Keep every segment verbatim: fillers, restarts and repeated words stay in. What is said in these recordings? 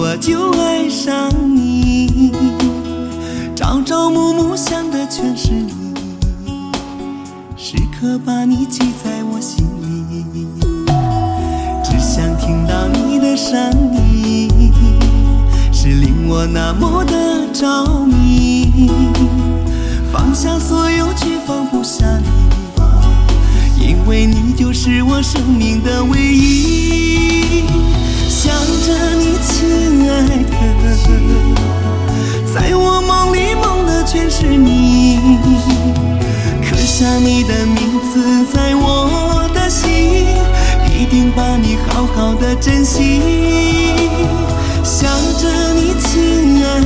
我就爱上你，朝朝暮暮想的全是你，时刻把你记在我心里，只想听到你的声音，是令我那么的着迷，放下所有却放不下你，因为你就是我生命的唯一。想着你亲爱的，在我梦里梦的全是你，刻下你的名字在我的心，一定把你好好的珍惜。想着你亲爱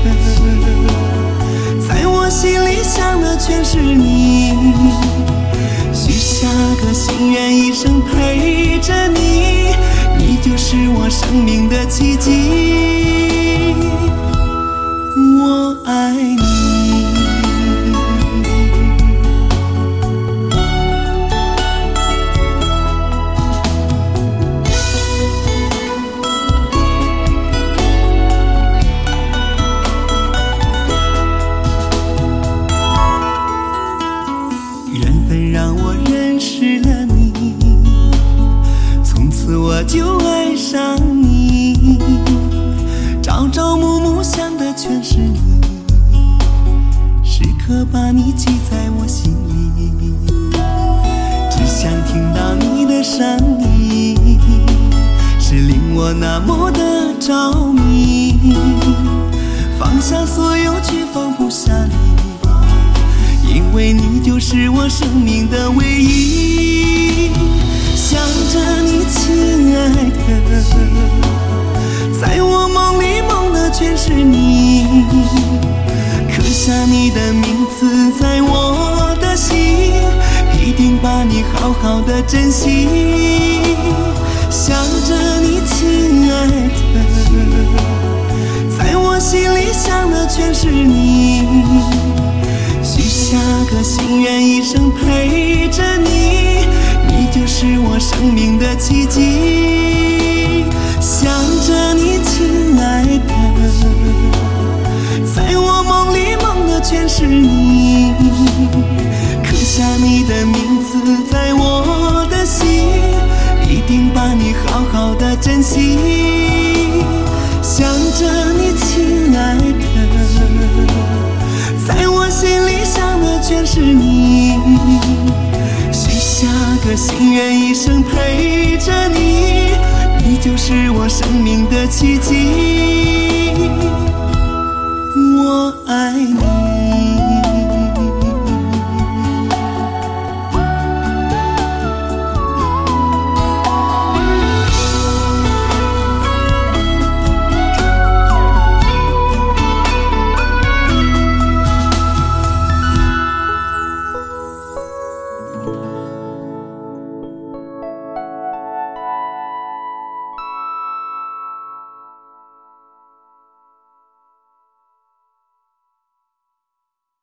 的，在我心里想的全是你，许下个心愿，一生陪着你，你就是我生命的奇迹，我爱你。缘分让我认识了你，从此我就爱上你，朝朝暮暮想的全是你，时刻把你记在我心里，只想听到你的声音，是令我那么的着迷，放下所有却放不下你，因为你就是我生命的唯一。想着你亲爱的，在我梦里梦的全是你，刻下你的名字在我的心，一定把你好好的珍惜。想着你亲爱的，在我心里想的全是你，许下个心愿，一生陪着你，你就是我生命的奇迹。想着你亲爱的，在我梦里梦的全是你，刻下你的名字在我的心，一定把你好好的珍惜。想着你亲爱的，在我心里想的全是你，许下个心愿，一生陪着你，你就是我生命的奇迹，我爱你。